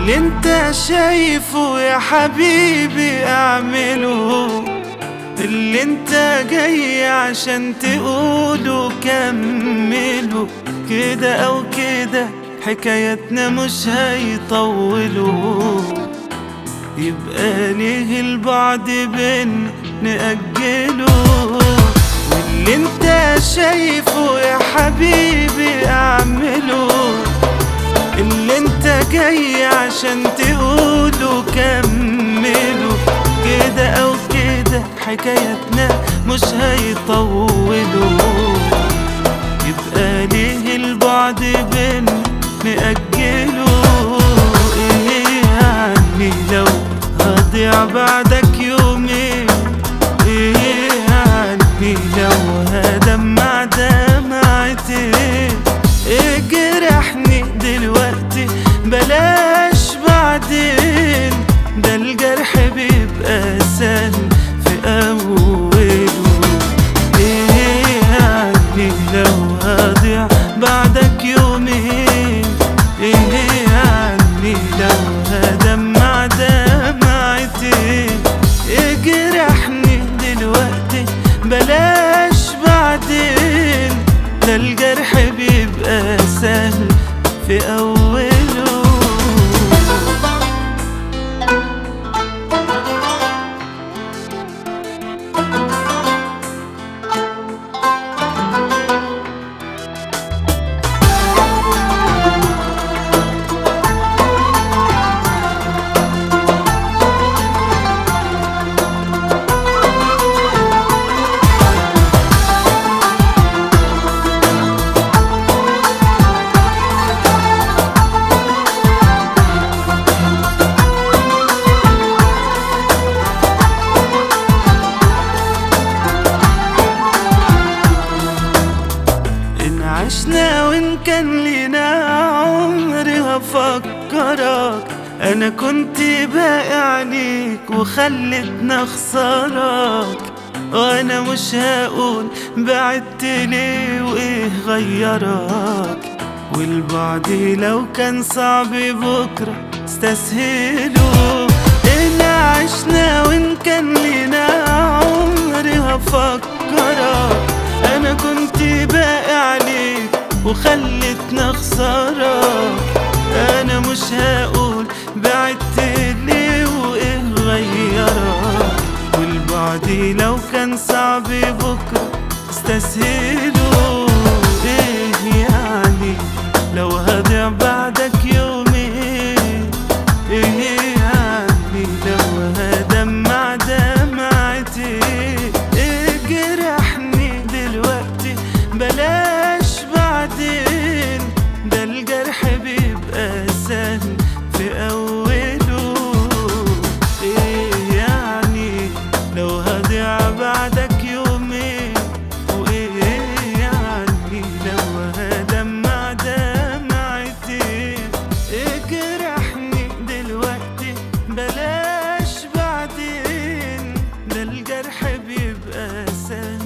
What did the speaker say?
اللي انت شايفه يا حبيبي اعمله، اللي انت جاي عشان تقوله كمله، كده او كده حكايتنا مش هيطولوا، يبقى ليه البعد بينا نأجله. واللي انت شايفه يا حبيبي اعمله، اللي انت جاي عشان تقوله كمله، كده او كده حكايتنا مش هيطولوا، يبقى ليه البعد بينا نأجله. ايه يعني لو هضيع بعدك يومين، ايه يعني لو هدمع دمعتين، اجرحني دلوقتي بلاش بعدين، ده الجرح بيبقى سهل في أوله. ايه يعني لو هضيع بعدك يومين، ايه يعني لو هدمع دمعتين، اجرحني دلوقتي بلاش بعدين، ده الجرح بيبقى سهل في أوله. عشنا وإن كان لينا عمري هفكرك، أنا كنت باقي عليك وخلتني أخسرك، وأنا مش هقول بعدت ليه وإيه غيرك، والبعد لو كان صعب بكرة استسهله. إنا عشنا وإن كان لينا عمري هفكرك، أنا كنت باقي عليك وخلتني أخسرك، أنا مش هقول بعدت ليه وإيه غيرك، والبعد لو كان صعب بكرة استسهله. إيه يعني لو هضيع بعدك يومين، إيه يعني لو هدمع دمعتين، اجرحني دلوقتي بلاش بعدين، ده الجرح بيبقى سهل في أوله. إيه يعني لو هضيع بعدك يومين، وإيه يعني لو هدمع دمعتين، اجرحني دلوقتي بلاش بعدين، ده الجرح بيبقى سهل